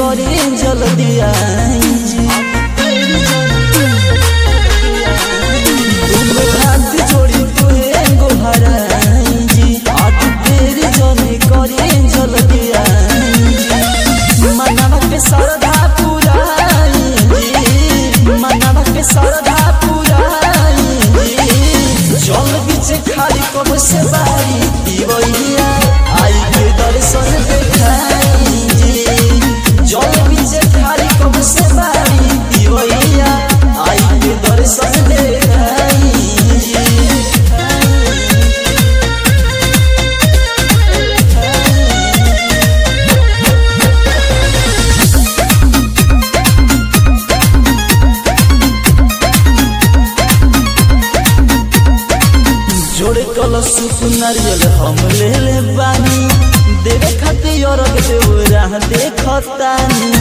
करे जल्दी आई जी। हाथ जोड़ी तुहे गोहराई जी, आज तेरी जने करे जल्दी आई जी। मनवा के सरधा पुराई जी, मनवा के सरधा पुराई जी। जल बीच खाली कब से बारी दीवैया आई के दर्शन देखाई जी। जल बीच खाली कब से बारी दीवैया आई के दर्शन देखाई जी। जोड़े कलश नारियल हम ले बानी, देवे खातिर अरग देवरा देखतानी।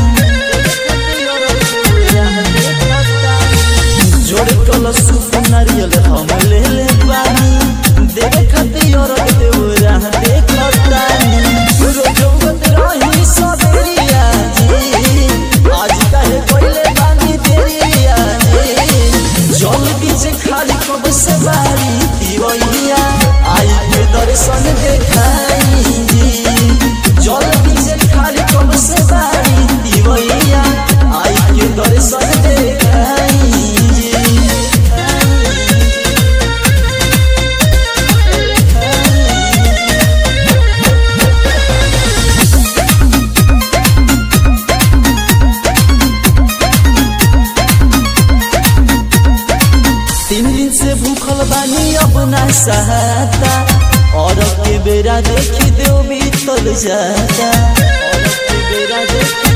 जोड़े कलश नारियल हम ले बानी, देवे खातिर अरग देवरा देखतानी। रोजौगत रही सबेरिया जी, आज काहे कोइले बानी देरिया जी। जल बीच खाली कब से बारी दीवैया आई के दर्शन देखाई जी। जल बीच खाली कब से बारी दीवैया आई के दर्शन देखाई जी। तीन दिन से भूखल बानी अब ना सहाता, और के बेरा देखी देव बीतल जाता। और के बेरा देखी